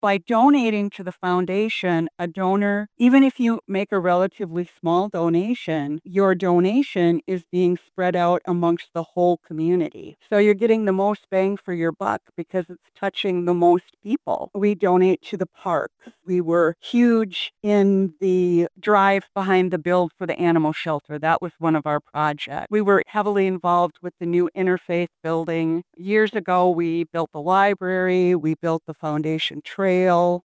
By donating to the foundation, a donor, even if you make a relatively small donation, your donation is being spread out amongst the whole community. So you're getting the most bang for your buck because it's touching the most people. We donate to the park. We were huge in the drive behind the build for the animal shelter. That was one of our projects. We were heavily involved with the new interfaith building. Years ago, we built the library, we built the foundation trail.